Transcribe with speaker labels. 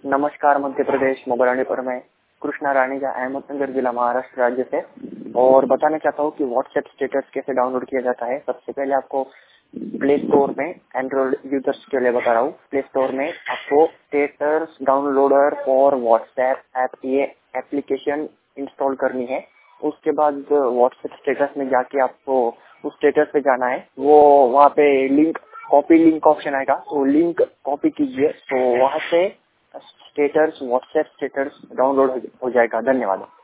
Speaker 1: नमस्कार मध्य प्रदेश मोगरानी पर मैं कृष्णा राणीजा अहमदनगर जिला महाराष्ट्र राज्य से और बताना चाहता हूँ कि व्हाट्सएप स्टेटस कैसे डाउनलोड किया जाता है। सबसे पहले आपको प्ले स्टोर में एंड्रॉइड यूजर्स के लिए बता रहा हूँ। प्ले स्टोर में आपको status downloader for WhatsApp app ये एप्लीकेशन इंस्टॉल करनी है। उसके बाद व्हाट्सएप स्टेटस में जाके आपको उस स्टेटस पे जाना है। वो वहाँ पे कॉपी लिंक ऑप्शन आएगा, तो लिंक कॉपी कीजिए तो वहाँ से स्टेटस व्हाट्सएप स्टेटस डाउनलोड हो जाएगा। धन्यवाद।